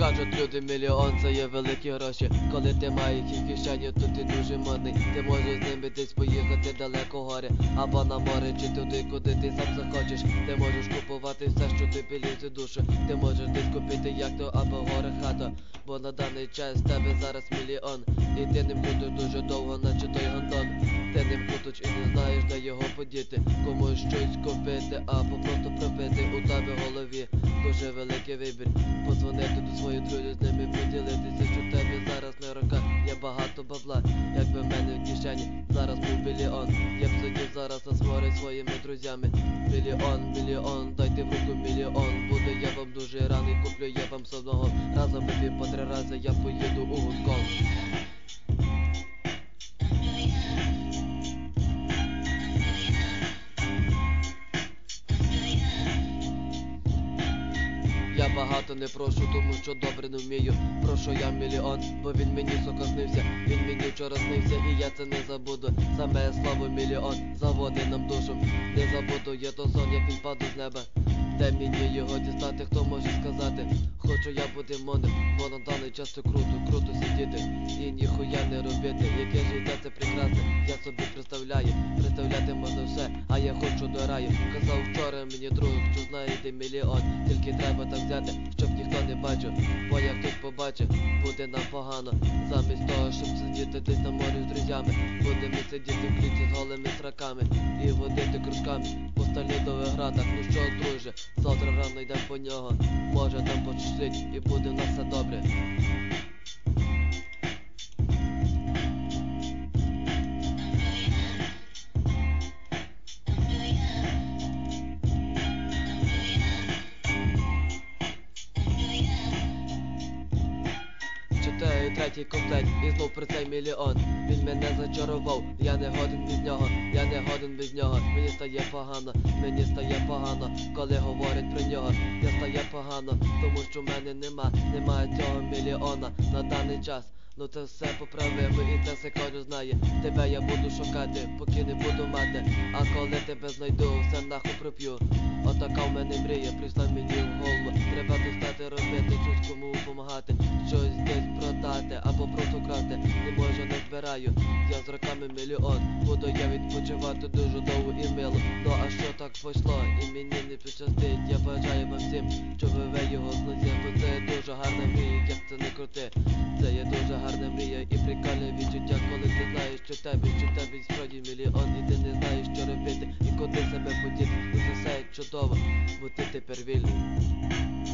Кажуть люди, мільйон це є великі гроші. Коли ти маєш їх в кишені, то ти дуже модний. Ти можеш з ними десь поїхати далеко гори, або на море, чи туди, куди ти сам захочеш. Ти можеш купувати все, що тобі лізе душу. Ти можеш десь купити яхту або горе хату, бо на даний час в тебе зараз мільйон. І ти ним крутиш дуже довго, наче той гондон. Ти ним крутиш і не знаєш, де його подіти. Комусь щось купити або просто пропити. У тебе в голові дуже великий вибір. Подзвонити до своїх друзів, з ними поділитися, що в тебе зараз на руках є багато бабла. Якби в мене в кишені зараз був мільйон, я б сидів зараз на зморі своїми друзями. Мільйон, дайте в руку мільйон. Буду я вам дуже радий, куплю я вам з одного. Разом вип'ємо по 3 рази, я поїду у Гонконг. Я багато не прошу, тому що добре не вмію. Прошу я мільйон, бо він мені сука снився. Він мені вчора снився, і я це не забуду. Саме слово мільйон заводить нам душу. Не забуду, є то сон, як він падає з неба. Де мені його дістати, хто може сказати? Хочу я бути модним, бо на даний час це круто сидіти і ніхуя не робити. Яке життя це прекрасне, я собі представляю. Представляти можна все, а я хочу до раю. Казав вчора мені друг, що знаєте мільйон. Тільки треба так взяти, щоб ніхто не бачив. Бо як хтось побачить, буде нам погано. Замість того, щоб сидіти десь на морі з друзями, будемо сидіти в клітці з голими сраками і водити кружками по сталідових градах. Ну що, друже, завтра рано йдем по нього. Може там почислить і буде в нас все добре. Читаю третій комплект і знов про цей мільйон. Він мене зачарував, я не годен без нього, я не годен без нього. Мені стає погано, коли говорять про нього. Я стає погано, тому що в мене немає цього мільйона на даний час. Ну це все поправимо і це все кожен знає. Тебе я буду шукати, поки не буду мати. А коли тебе знайду, все нахуй проп'ю. Отака в мене мрія, прийшла мені в голову. Треба достати робити, щось кому помагати, щось десь продати або просто красти. Не можу, не збираю, я з роками мільйон. Буду я відпочивати дуже довго і мило. Ну а що так вийшло і мені не підщастить. Я бажаю вам всім, щоб ви його знайшли. Бо це дуже гарна мрія, як це не крути. Це є дуже гарна мрія і прикольне відчуття, коли ти знаєш, що тебе справді мільйон. І ти не знаєш, що робити і куди себе подіти. І це все чудово, бо ти тепер вільний.